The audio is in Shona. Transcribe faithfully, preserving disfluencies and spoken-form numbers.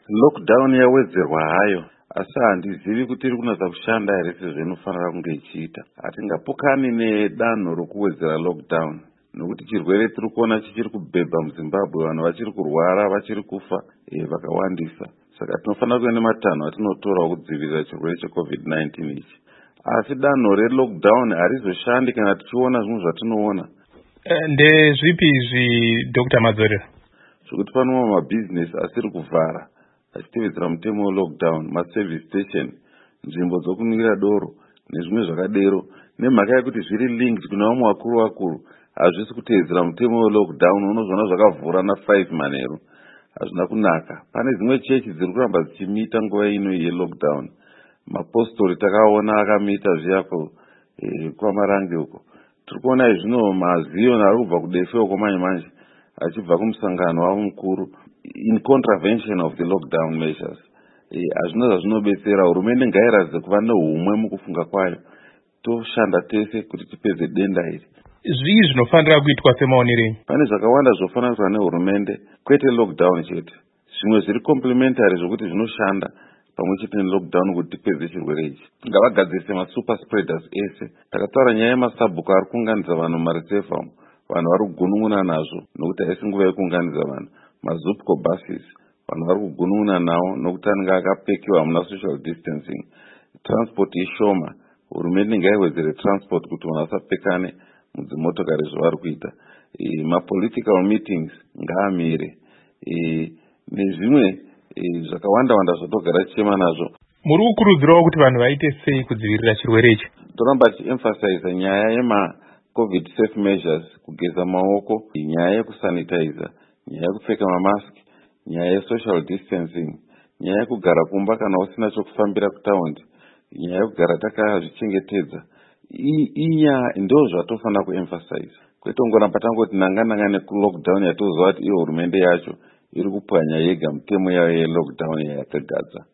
Lockdown yawedzerwa hayo, asi handizivi kuti iri kunatsa kushanda here sezvo inofanira kunge ichiita. Hatingapokani nedanho rokuwedzera lockdown nokuti chirwere tiri kuona chichiri kubhebha muZimbabwe, vanhu vachiri kurwara, vachiri kufa e, vakawandisa. Saka tinofanira kuva nematanho atinotora kudzivirira chirwere checovid nineteen ichi. Asi danho relockdown harizoshandi kana tichiona zvinhu zvatinoona. Ndezvipi izvi Doctor Madzorera? Zvokuti pano mabhizinesi asiri kuvhara achitevedzera mutemo welockdown, maservice station, nzvimbo dzokunwira doro nezvimwe zvakadero, nemhaka yekuti zviri linked kuna vamwe vakuru vakuru, hazvisi kutevedzera mutemo welockdown. Unozviona zvakavhura na five manheru, hazvina kunaka. Pane dzimwe chechi dziri kuramba dzichimita nguva ino yelockdown. Mapostori takaona akamita zviyapo e, kwaMarange uko. Tiri kuona izvino maziyo ari kubva kudefe uko manje manje achibva kumusangano wavo mukuru in contravention of the lockdown measures. Hazvina zvazvinobetsera. Hurumende ngairatidze kuva nehumwe mukufunga kwayo, toshanda tese kuti tipedze denda iri. Zvii zvinofanira kuitwa semaonero? Pane zvakawanda zvofanira kuitwa nehurumende, kwete lockdown chete. Zvimwe zviri complementary zvokuti zvinoshanda pamwe chete nelockdown kuti tipedze chirwere ichi. Ngavagadzirise masuper spreaders ese. Takataura nyaya yemasabhuku ari kuunganidza vanhu mumareserve umu, vanhu vari kugunun'una nazvo nokuti haisi nguva yekuunganidza vanhu. Mazupco buses, vanhu vari kugunun'una nawo nokuti anenge akapekiwa hamuna social distancing. Transport ishoma, hurumende ngaiwedzere transport kuti vanhu vasapekane mudzimotokari zvavari kuita. E, mapolitical meetings ngaamire. E, nezvimwe e, zvakawanda wanda zvotogara tichema nazvo. Muri kukurudzirawo kuti vanhu vaite sei kudzivirira chirwere ichi? Toramba tichiemphasize nyaya yema covid safe measures, kugeza maoko, nyaya yekusanitizer, nyaya yekupfeka mamask, nyaya yesocial distancing, nyaya yekugara kumba kana usina chokufambira kutaundi, nyaya yekugara takazvichengetedza. Inyaya ndo zvatofanira kuemphasize. Kwete kungoramba tangoti nanga nanga nekulockdown yatoziva kuti iyo hurumende yacho iri kupwanya yega mutemo yayo yelockdown yayakagadza.